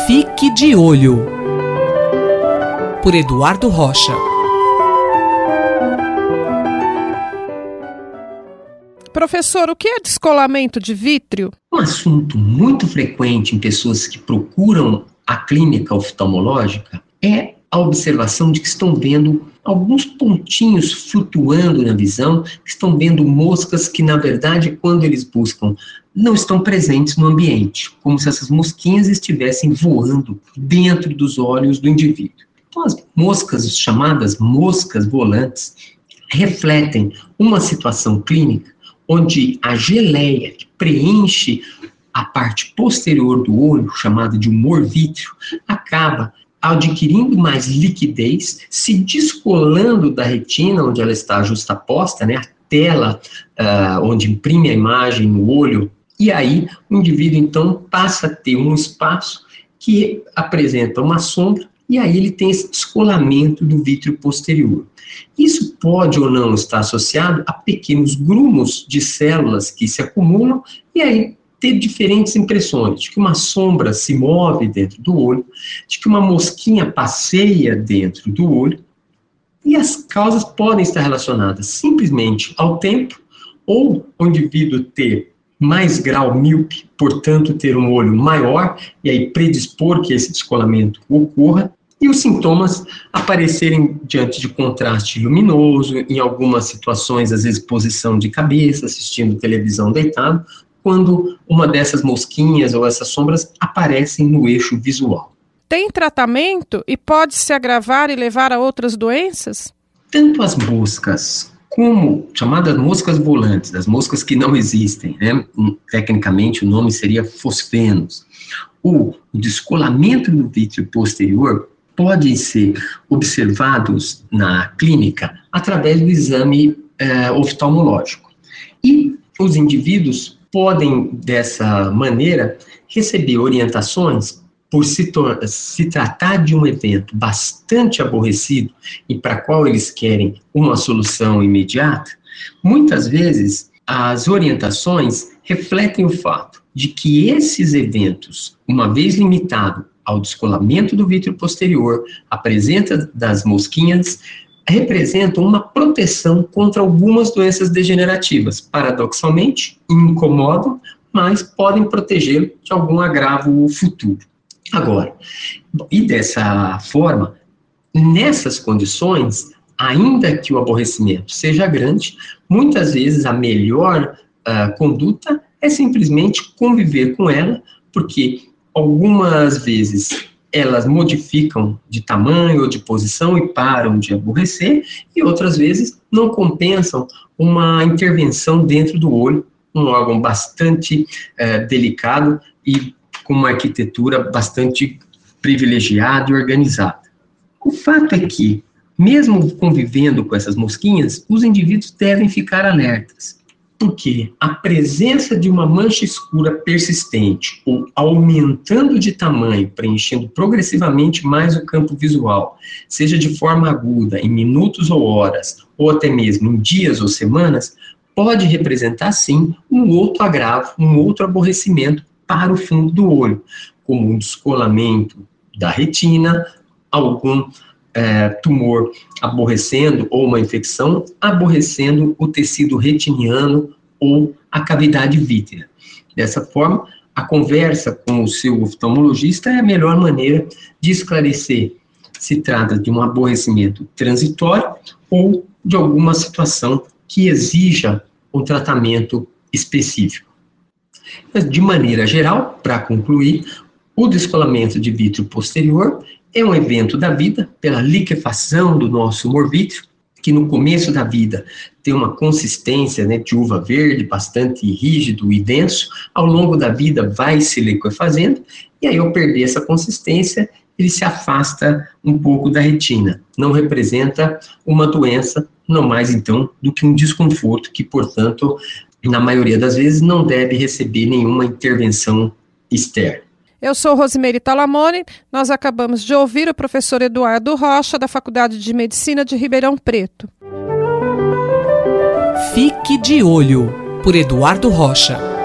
Fique de Olho, por Eduardo Rocha. Professor, o que é descolamento de vítreo? Um assunto muito frequente em pessoas que procuram a clínica oftalmológica é a observação de que estão vendo alguns pontinhos flutuando na visão, que estão vendo moscas que, na verdade, quando eles buscam, não estão presentes no ambiente, como se essas mosquinhas estivessem voando dentro dos olhos do indivíduo. Então, as moscas, chamadas moscas volantes, refletem uma situação clínica onde a geleia que preenche a parte posterior do olho, chamada de humor vítreo, acaba adquirindo mais liquidez, se descolando da retina, onde ela está justaposta, a tela onde imprime a imagem no olho, e aí o indivíduo então passa a ter um espaço que apresenta uma sombra, e aí ele tem esse descolamento do vítreo posterior. Isso pode ou não estar associado a pequenos grumos de células que se acumulam e aí ter diferentes impressões, de que uma sombra se move dentro do olho, de que uma mosquinha passeia dentro do olho, e as causas podem estar relacionadas simplesmente ao tempo, ou o indivíduo ter mais grau míope, portanto ter um olho maior, e aí predispor que esse descolamento ocorra, e os sintomas aparecerem diante de contraste luminoso, em algumas situações, às vezes posição de cabeça, assistindo televisão deitado, quando uma dessas mosquinhas ou essas sombras aparecem no eixo visual. Tem tratamento e pode se agravar e levar a outras doenças? Tanto as moscas como chamadas moscas volantes, as moscas que não existem, tecnicamente o nome seria fosfenos, o descolamento do vítreo posterior podem ser observados na clínica através do exame oftalmológico. E os indivíduos podem, dessa maneira, receber orientações por se tratar de um evento bastante aborrecido e para qual eles querem uma solução imediata. Muitas vezes, as orientações refletem o fato de que esses eventos, uma vez limitado ao descolamento do vítreo posterior, a presença das mosquinhas, representam uma proteção contra algumas doenças degenerativas. Paradoxalmente, incomodam, mas podem protegê-lo de algum agravo futuro. Agora, e dessa forma, nessas condições, ainda que o aborrecimento seja grande, muitas vezes a melhor conduta é simplesmente conviver com ela, porque algumas vezes elas modificam de tamanho ou de posição e param de aborrecer, e outras vezes não compensam uma intervenção dentro do olho, um órgão bastante delicado e com uma arquitetura bastante privilegiada e organizada. O fato é que, mesmo convivendo com essas mosquinhas, os indivíduos devem ficar alertas, porque a presença de uma mancha escura persistente ou aumentando de tamanho, preenchendo progressivamente mais o campo visual, seja de forma aguda, em minutos ou horas, ou até mesmo em dias ou semanas, pode representar sim um outro agravo, um outro aborrecimento para o fundo do olho, como um descolamento da retina, algum tumor aborrecendo ou uma infecção aborrecendo o tecido retiniano ou a cavidade vítrea. Dessa forma, a conversa com o seu oftalmologista é a melhor maneira de esclarecer se trata de um aborrecimento transitório ou de alguma situação que exija um tratamento específico. Mas, de maneira geral, para concluir, o descolamento de vítreo posterior é um evento da vida pela liquefação do nosso humor vítreo, que no começo da vida tem uma consistência de uva verde, bastante rígido e denso, ao longo da vida vai se liquefazendo, e aí ao perder essa consistência, ele se afasta um pouco da retina. Não representa uma doença, não mais então do que um desconforto que, portanto, na maioria das vezes não deve receber nenhuma intervenção externa. Eu sou Rosimeire Talamone, nós acabamos de ouvir o professor Eduardo Rocha, da Faculdade de Medicina de Ribeirão Preto. Fique de Olho, por Eduardo Rocha.